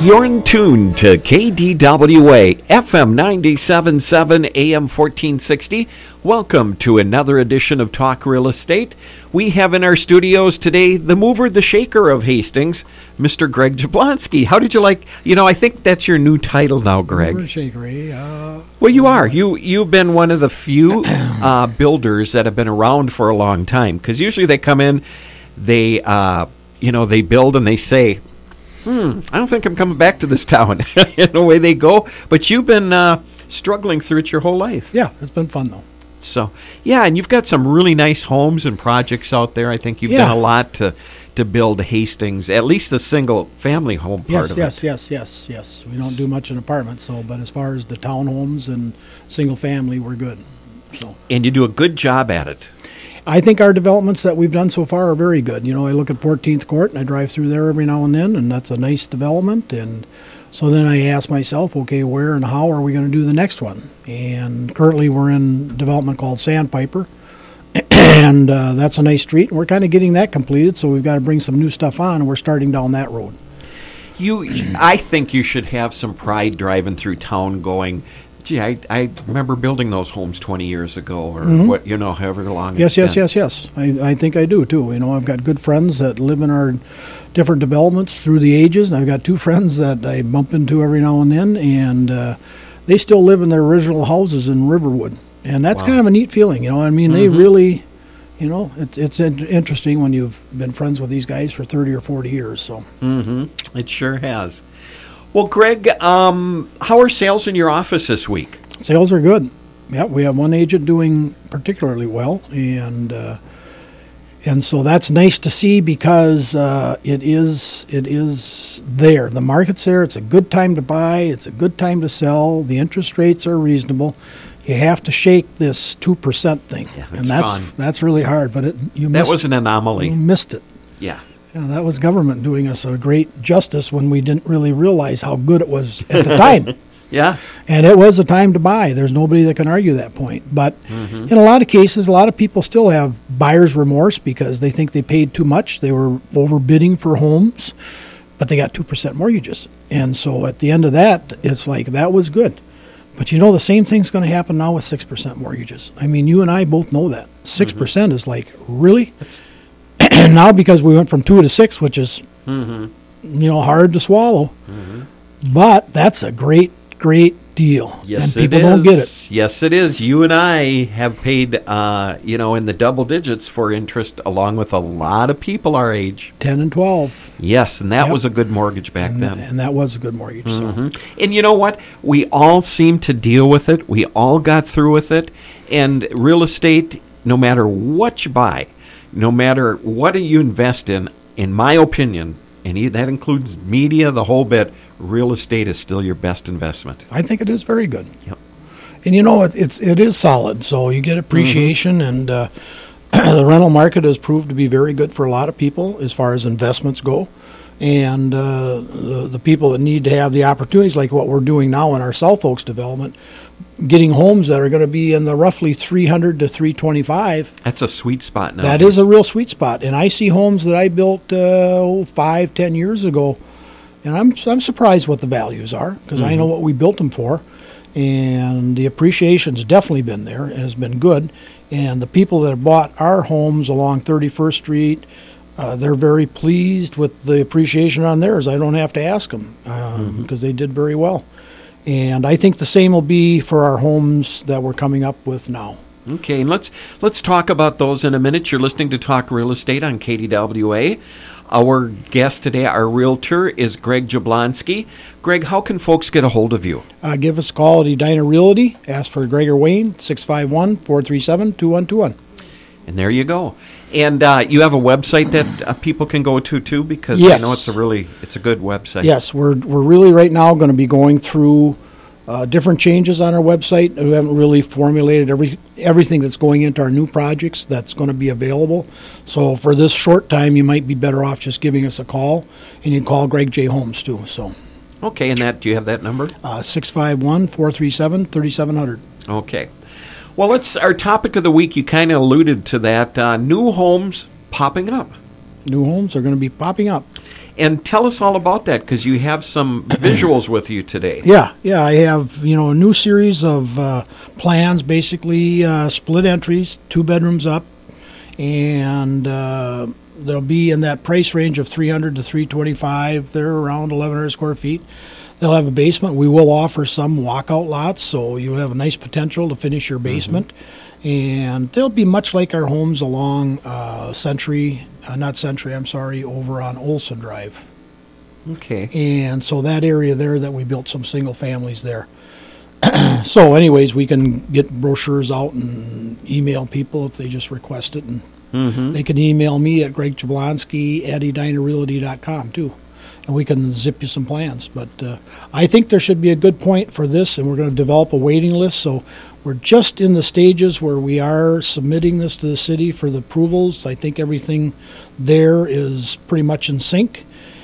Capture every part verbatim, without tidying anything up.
You're in tune to K D W A, F M ninety-seven point seven, A M fourteen sixty. Welcome to another edition of Talk Real Estate. We have in our studios today the mover, the shaker of Hastings, Mister Greg Jablonski. How did you like, you know, I think that's your new title now, Greg. Mover, shaker, eh? Uh, well, you are. You, you've been one of the few uh, builders that have been around for a long time. Because usually they come in, they, uh, you know, they build and they say, Hmm, I don't think I'm coming back to this town. And away they go. But you've been uh, struggling through it your whole life. Yeah, it's been fun, though. So, yeah, and you've got some really nice homes and projects out there. I think you've Yeah. done a lot to, to build Hastings, at least the single-family home part Yes, of yes, it. yes, yes, yes. We don't do much in apartments, so but as far as the townhomes and single family, we're good. So And you do a good job at it. I think our developments that we've done so far are very good. You know, I look at fourteenth Court, and I drive through there every now and then, and that's a nice development. And so then I ask myself, okay, where and how are we going to do the next one? And currently we're in development called Sandpiper, and uh, that's a nice street, and we're kind of getting that completed, so we've got to bring some new stuff on, and we're starting down that road. You, I think you should have some pride driving through town going, gee, I, I remember building those homes twenty years ago, or Mhm. what, you know, however long Yes, it's yes, been. yes, yes. I, I think I do, too. You know, I've got good friends that live in our different developments through the ages, and I've got two friends that I bump into every now and then, and uh, they still live in their original houses in Riverwood. And that's Wow. kind of a neat feeling, you know. I mean, they Mhm. really, you know, it, it's in- interesting when you've been friends with these guys for thirty or forty years, so. Mm-hmm. It sure has. Well, Greg, um, how are sales in your office this week? Sales are good. Yeah, we have one agent doing particularly well, and uh, and so that's nice to see because uh, it is it is there. The market's there. It's a good time to buy. It's a good time to sell. The interest rates are reasonable. You have to shake this two percent thing, Yeah, and it's that's gone. that's really hard. But it, you That missed was an anomaly. you missed it. Yeah. You know, that was government doing us a great justice when we didn't really realize how good it was at the time. Yeah. And it was a time to buy. There's nobody that can argue that point. But in a lot of cases, a lot of people still have buyer's remorse because they think they paid too much. They were overbidding for homes, but they got two percent mortgages. And so at the end of that, it's like, that was good. But you know, the same thing's going to happen now with six percent mortgages. I mean, you and I both know that. six percent is like, really? And now because we went from two to six, which is, Mm-hmm. you know, hard to swallow. Mm-hmm. But that's a great, great deal. Yes, and people it is. don't get it. Yes, it is. You and I have paid, uh, you know, in the double digits for interest, along with a lot of people our age. ten and twelve. Yes, and that Yep. was a good mortgage back and, then. and that was a good mortgage. So. Mhm. And you know what? We all seem to deal with it. We all got through with it. And real estate, no matter what you buy, no matter what you invest in, in my opinion, and e- that includes media, the whole bit, real estate is still your best investment. I think it is very good. Yep. And you know, it, it's it is solid. So you get appreciation, Mm-hmm. and uh, the rental market has proved to be very good for a lot of people as far as investments go. And uh, the, the people that need to have the opportunities, like what we're doing now in our South Oaks development, getting homes that are going to be in the roughly three hundred to three twenty-five. That's a sweet spot now. That is a real sweet spot. And I see homes that I built uh, five, ten years ago, and I'm I'm surprised what the values are because I know what we built them for, and the appreciation's definitely been there and has been good. And the people that have bought our homes along thirty-first Street, uh, they're very pleased with the appreciation on theirs. I don't have to ask them because um, they did very well. And I think the same will be for our homes that we're coming up with now. Okay, and let's let's talk about those in a minute. You're listening to Talk Real Estate on K D W A. Our guest today, our realtor, is Greg Jablonski. Greg, how can folks get a hold of you? Uh, give us a call at Edina Realty. Ask for Gregor Wayne, six five one, four three seven, two one two one. And there you go. And uh, you have a website that uh, people can go to too, because Yes. I know it's a really it's a good website. Yes, we're we're really right now going to be going through uh, different changes on our website. We haven't really formulated every everything that's going into our new projects that's going to be available. So for this short time, you might be better off just giving us a call, and you can call Greg J. Holmes too. So Okay, and that do you have that number? uh, six five one, four three seven, three seven zero zero. Okay. Well, let's our topic of the week. You kind of alluded to that. Uh, new homes popping up. New homes are going to be popping up. And tell us all about that, because you have some visuals with you today. Yeah, yeah, I have, you know, a new series of uh, plans, basically uh, split entries, two bedrooms up, and uh, they'll be in that price range of three hundred to three twenty-five. They're around eleven hundred square feet. They'll have a basement. We will offer some walkout lots, so you have a nice potential to finish your basement. Mm-hmm. And they'll be much like our homes along uh, Century, uh, not Century, I'm sorry, over on Olson Drive. Okay. And so that area there that we built some single families there. So anyways, we can get brochures out and email people if they just request it. And Mm-hmm. they can email me at greg jablonski at edina realty dot com too. And we can zip you some plans. But uh, I think there should be a good point for this, and we're going to develop a waiting list. So we're just in the stages where we are submitting this to the city for the approvals. I think everything there is pretty much in sync.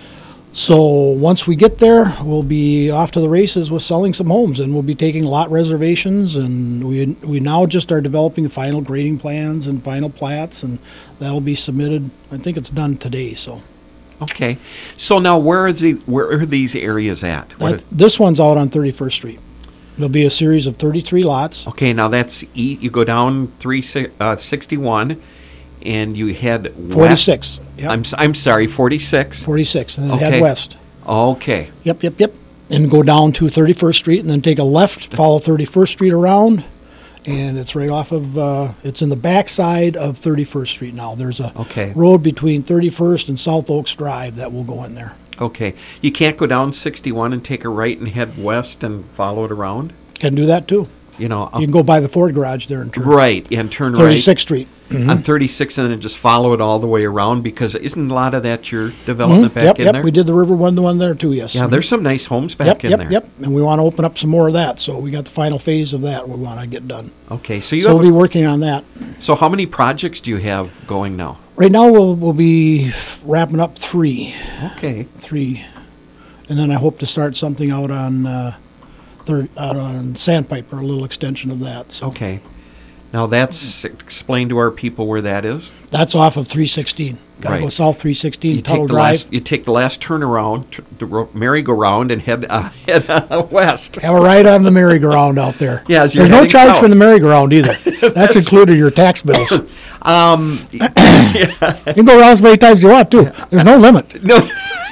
So once we get there, we'll be off to the races with selling some homes, and we'll be taking lot reservations, and we we now just are developing final grading plans and final plats, and that'll be submitted. I think it's done today. So Okay. So now, where are the where are these areas at? What that, this one's out on thirty-first Street. There'll be a series of thirty-three lots. Okay, now that's e, you go down three uh, sixty-one, and you head west. forty-six. Yep. I'm s- I'm sorry, forty-six. forty-six, and then Okay. head west. Okay. Yep, yep, yep. And go down to thirty-first Street, and then take a left, follow thirty-first Street around, and it's right off of, uh, it's in the backside of thirty-first Street now. There's a Okay. road between thirty-first and South Oaks Drive that will go in there. Okay. You can't go down sixty-one and take a right and head west and follow it around. Can do that too. You know. You can go by the Ford garage there and turn. Right, and turn right thirty-sixth Street. on thirty-six, and then just follow it all the way around, because isn't a lot of that your development back Yep, in yep. there? We did the River one, the one there too, yes. Yeah, there's some nice homes back Yep, in yep, there. yep. And we want to open up some more of that, so we got the final phase of that we want to get done. Okay, so you So have we'll be working on that. so how many projects do you have going now? Right now, we'll, we'll be wrapping up three. Okay. three, and then I hope to start something out on uh, third, out on Sandpiper, a little extension of that. So Okay. Now that's explain to our people where that is. that's off of three sixteen. Got to Right. go south three sixteen, You Tuttle take the Drive. last you take the last turnaround, tr- the ro- merry-go-round, and head uh, head uh, west. Have a ride on the merry-go-round out there. Yeah, as you're there's no heading charge south. for the merry-go-round either. That's included in your tax bills. You Um, can go around as many times as you want too. There's no limit. no,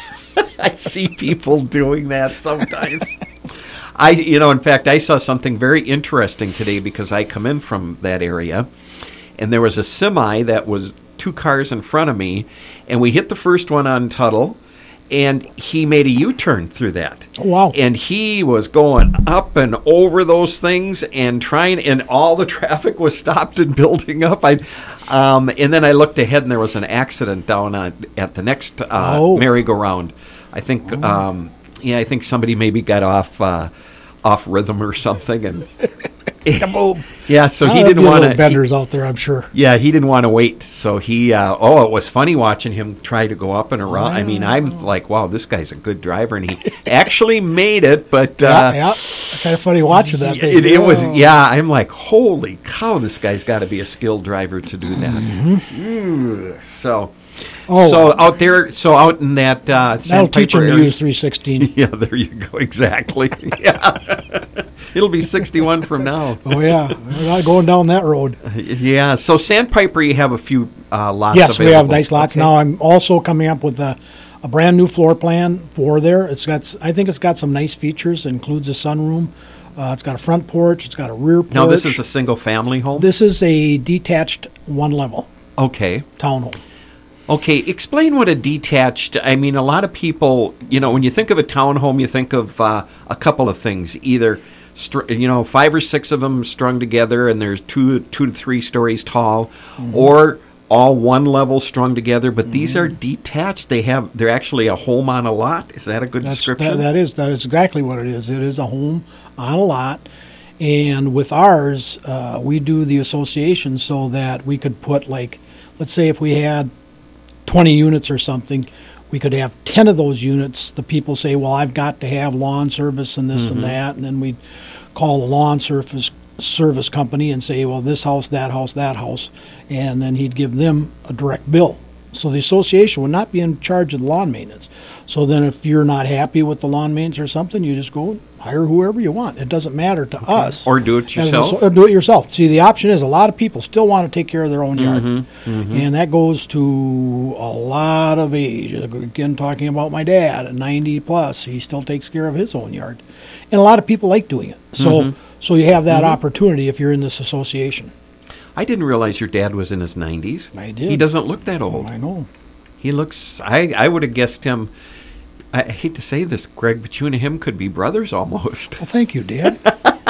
I see people doing that sometimes. I, you know, in fact, I saw something very interesting today, because I come in from that area, and there was a semi that was two cars in front of me, and we hit the first one on Tuttle, and he made a U-turn through that. Wow. And he was going up and over those things and trying, and all the traffic was stopped and building up. I, um, and then I looked ahead, and there was an accident down on, at the next uh, Oh. merry-go-round. I think, um, yeah, I think somebody maybe got off uh, off rhythm or something, and Kaboom. yeah, so Oh, he there'll didn't be want little to. benders out there, I'm sure. Yeah, he didn't want to wait, so he. Uh, oh, it was funny watching him try to go up and around. I mean, I'm like, wow, this guy's a good driver, and he actually made it. But uh, yeah, yeah. Kind of funny watching that thing. it, it was, Oh. yeah. I'm like, holy cow, this guy's got to be a skilled driver to do that. Mm, so, Oh. so out there, so out in that uh, That'll teach Sandpiper them to area- use three sixteen. Yeah, there you go. Exactly. Yeah, it'll be sixty-one from now. Oh, yeah. We're not going down that road. Yeah. So Sandpiper, you have a few uh, lots. Yes, we have available. nice lots. Okay. Now I'm also coming up with a, a brand new floor plan for there. It's got, s- I think it's got some nice features. It includes a sunroom. Uh, it's got a front porch. It's got a rear porch. Now this is a single-family home. This is a detached one-level Okay. townhome. Okay. Explain what a detached. I mean, a lot of people, you know, when you think of a townhome, you think of uh, a couple of things. Either, str- you know, five or six of them strung together, and there's two, two to three stories tall, Mm-hmm. or all one level strung together. But these are detached. They have. They're actually a home on a lot. Is that a good That's, description? that, that is that is exactly what it is. It is a home on a lot, and with ours, uh, we do the association so that we could put, like, let's say if we had twenty units or something, we could have ten of those units. The people say, well, I've got to have lawn service and this and that, and then we'd call the lawn service service company and say, well, this house, that house, that house, and then he'd give them a direct bill. So the association would not be in charge of the lawn maintenance. So then if you're not happy with the lawn maintenance or something, you just go hire whoever you want. It doesn't matter to us. Or do it as a- yourself. Or do it yourself. See, the option is a lot of people still want to take care of their own yard. Mm-hmm, mm-hmm. And that goes to a lot of age. Again, talking about my dad at ninety plus, he still takes care of his own yard. And a lot of people like doing it. So, Mm-hmm. so you have that opportunity if you're in this association. I didn't realize your dad was in his nineties. I did. He doesn't look that old. I know. He looks, I, I would have guessed him, I hate to say this, Greg, but you and him could be brothers almost. Well, thank you, Dad.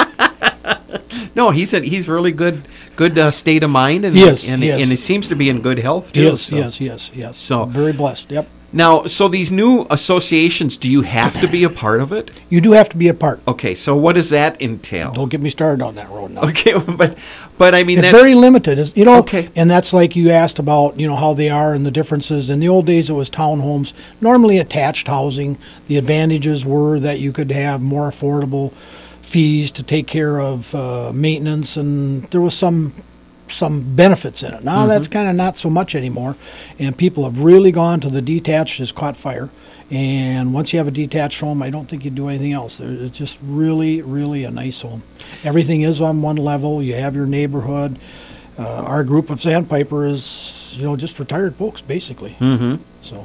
No, he's a, he's really good good uh, state of mind, and, He is, and, he is. and he seems to be in good health, too. Yes, so. yes, yes, yes. So- very blessed. Yep. Now, so these new associations, do you have to be a part of it? You do have to be a part. Okay, so what does that entail? Don't get me started on that road now. Okay, but but I mean, It's that, very limited, It's- you know. Okay. And that's like you asked about, you know, how they are and the differences. In the old days, it was townhomes, normally attached housing. The advantages were that you could have more affordable fees to take care of uh, maintenance, and there was some some benefits in it. Now that's kind of not so much anymore, and people have really gone to the detached has caught fire. And once you have a detached home, I don't think you do anything else. There- It's just really, really a nice home. Everything is on one level. You have your neighborhood. Uh, our group of Sandpiper is, you know, just retired folks, basically. Mhm. So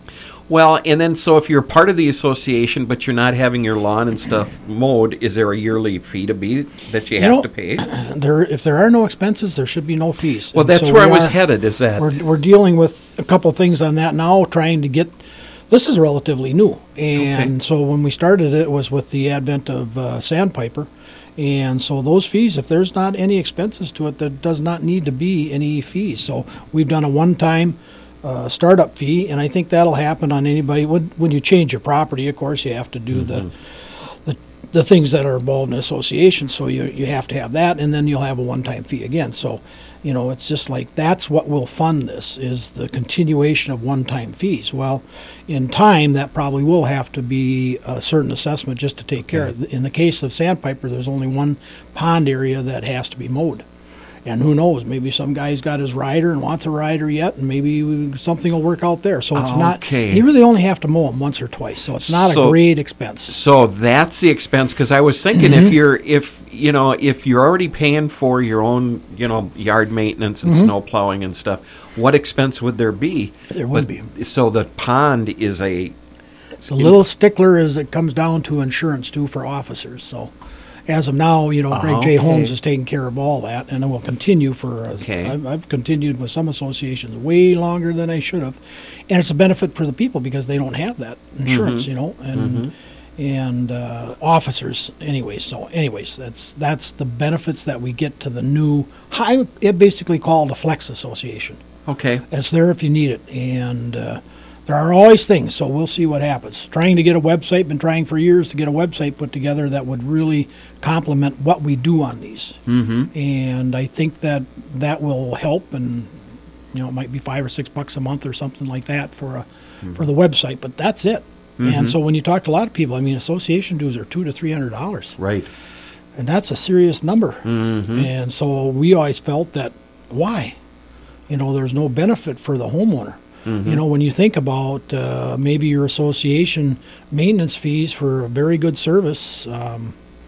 Well, and then so if you're part of the association, but you're not having your lawn and stuff mowed, is there a yearly fee to be that you, You have know, to pay? there, if there are no expenses, there should be no fees. Well, And that's so where I we was are- headed. Is that We're, we're dealing with a couple things on that now, trying to get. This is relatively new, and Okay. so when we started it was with the advent of uh, Sandpiper, and so those fees, if there's not any expenses to it, there does not need to be any fees. So we've done a one-time uh, startup fee, and I think that'll happen on anybody when when you change your property. Of course, you have to do the. the the things that are involved in association, so you you have to have that, and then you'll have a one-time fee again. So, you know, it's just like that's what will fund this is the continuation of one-time fees. Well, in time, that probably will have to be a certain assessment just to take care of. In the case of Sandpiper, there's only one pond area that has to be mowed. And who knows, maybe some guy's got his rider and wants a rider yet, and maybe something will work out there. So it's not, Okay. you really only have to mow them once or twice, so it's not So- a great expense. So that's the expense, because I was thinking Mm-hmm. if you're if you know if you're already paying for your own you know yard maintenance and snow plowing and stuff, what expense would there be? Mm-hmm. There would But- So the pond is a The little stickler is it comes down to insurance too for officers. So, as of now, you know, Greg J. okay. Holmes is taking care of all that, and it will continue for. Uh, Okay. I've, I've continued with some associations way longer than I should have, and it's a benefit for the people because they don't have that insurance, you know, and and uh, officers anyway. So, anyways, that's that's the benefits that we get to the new. I it basically called a flex association. okay. It's there if you need it, and uh, there are always things. So we'll see what happens. Trying to get a website, been trying for years to get a website put together that would really complement what we do on these. Mm-hmm. And I think that that will help. And you know, it might be five or six bucks a month or something like that for a for the website. But that's it. And so when you talk to a lot of people, I mean, association dues are two to three hundred dollars, Right. and that's a serious number. Mm-hmm. And so we always felt that why, you know, there's no benefit for the homeowner. Mm-hmm. You know, when you think about uh, maybe your association maintenance fees for a very good service, um,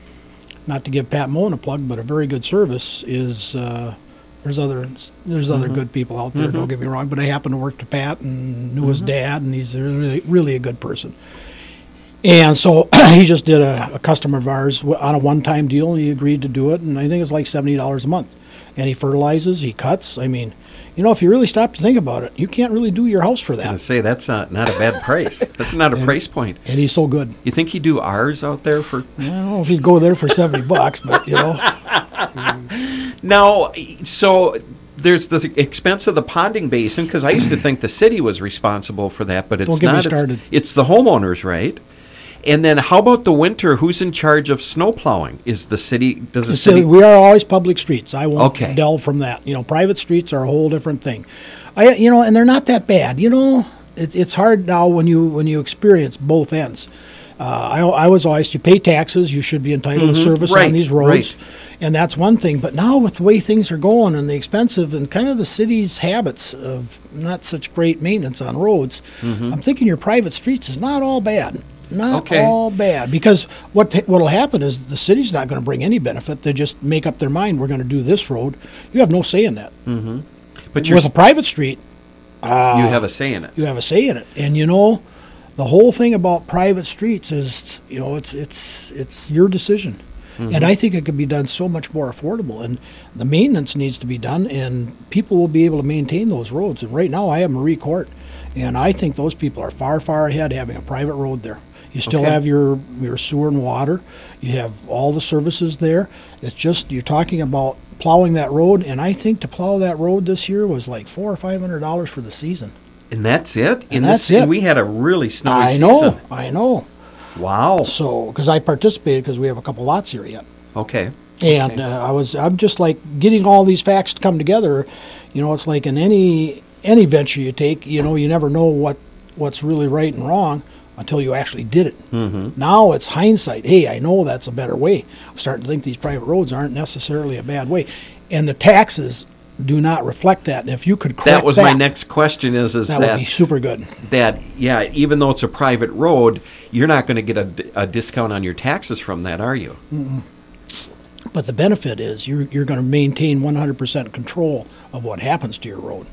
not to give Pat Moen a plug, but a very good service is uh, there's other there's other good people out there. Don't get me wrong, but I happen to work to Pat and knew his dad, and he's a really really a good person. And so he just did a, a customer of ours w- on a one-time deal, and he agreed to do it, and I think it's like seventy dollars a month. And he fertilizes, he cuts. I mean, you know, if you really stop to think about it, you can't really do your house for I that. say that's not, not a bad price. That's not a price point. And he's so good. You think he'd do ours out there for? I don't know if he'd go there for seventy bucks, but, you know. Now, so there's the expense of the ponding basin, because I used to think the city was responsible for that, but it's Don't get me not. It's- started. It's, the homeowners, right? And then how about the winter? Who's in charge of snow plowing? Is the city? Does the So city? we are always public streets. I won't Okay. delve from that. You know, private streets are a whole different thing. I, you know, and they're not that bad. You know, it, it's hard now when you when you experience both ends. Uh, I, I was always, you pay taxes, you should be entitled Mm-hmm. to service Right, on these roads. right. And that's one thing. But now with the way things are going and the expensive and kind of the city's habits of not such great maintenance on roads, I'm thinking your private streets is not all bad. Not Okay. all bad. Because what what'll happen is the city's not going to bring any benefit. They just make up their mind, we're going to do this road. You have no say in that. But you're, With a private street, you have a say in it. you have a say in it. And you know, the whole thing about private streets is, you know, it's it's it's your decision. And I think it could be done so much more affordable. And the maintenance needs to be done, and people will be able to maintain those roads. And right now, I have Marie Court, and I think those people are far, far ahead having a private road there. You still Okay. have your your sewer and water. You have all the services there. It's just you're talking about plowing that road, and I think to plow that road this year was like four or five hundred dollars for the season. And that's it? In And this, that's it. And we had a really snowy I season. know, I know. Wow. So, because I participated, because we have a couple lots here yet. Okay. And Okay. uh, I was, I'm just like getting all these facts to come together. You know, it's like in any any venture you take, you know, you never know what what's really right and wrong until you actually did it. Mm-hmm. Now it's hindsight. Hey, I know that's a better way. I'm starting to think these private roads aren't necessarily a bad way, and the taxes do not reflect that. And if you could correct That was my next question is, is that that, would be super good. that, yeah, even though it's a private road, you're not going to get a, a discount on your taxes from that, are you? But the benefit is you're you're going to maintain one hundred percent control of what happens to your road.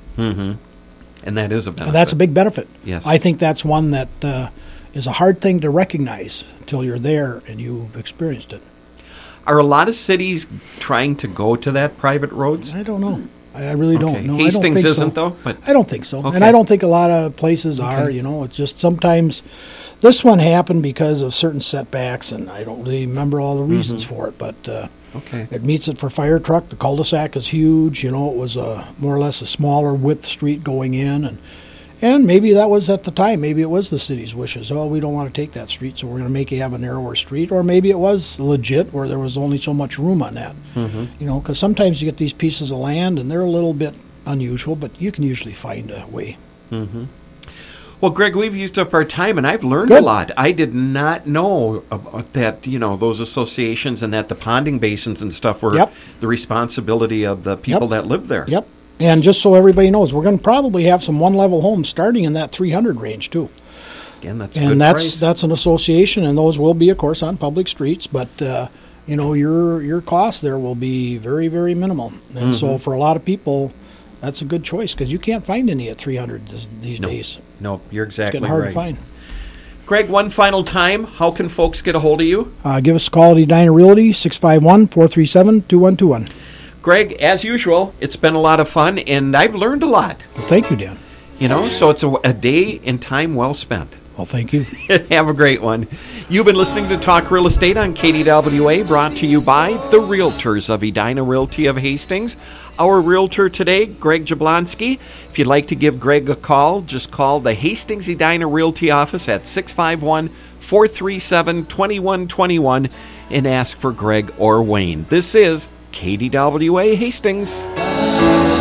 And that is a benefit. And that's a big benefit. Yes. I think that's one that uh, is a hard thing to recognize until you're there and you've experienced it. Are a lot of cities trying to go to that private roads? I don't know. I I really Okay. don't know. I don't Hastings think isn't, so. though? But I don't think so. Okay. And I don't think a lot of places are, you know. It's just sometimes this one happened because of certain setbacks, and I don't really remember all the reasons Mm-hmm. for it, but uh, Okay. it meets it for fire truck. The cul-de-sac is huge. You know, it was a more or less a smaller width street going in, and and maybe that was at the time. Maybe it was the city's wishes. Oh, we don't want to take that street, so we're going to make you have a narrower street. Or maybe it was legit, where there was only so much room on that. Mm-hmm. You know, because sometimes you get these pieces of land, and they're a little bit unusual, but you can usually find a way. Well, Greg, we've used up our time, and I've learned Good. a lot. I did not know about that, you know, those associations and that the ponding basins and stuff were Yep. the responsibility of the people Yep. that live there. Yep. And just so everybody knows, we're going to probably have some one-level homes starting in that three hundred range too. Again, that's a And good that's price. that's an association, and those will be, of course, on public streets. But uh, you know, your your cost there will be very, very minimal. And so, for a lot of people, that's a good choice because you can't find any at three hundred this, these No. days. No, you're It's exactly getting hard right. to find. Greg, one final time, how can folks get a hold of you? Uh, give us a call at Edina Realty, six five one, four three seven, two one two one. Greg, as usual, it's been a lot of fun, and I've learned a lot. Well, thank you, Dan. You know, so it's a, a day and time well spent. Well, thank you. Have a great one. You've been listening to Talk Real Estate on K D W A, brought to you by the Realtors of Edina Realty of Hastings. Our realtor today, Greg Jablonski. If you'd like to give Greg a call, just call the Hastings Edina Realty office at six five one, four three seven, two one two one and ask for Greg or Wayne. This is K D W A Hastings.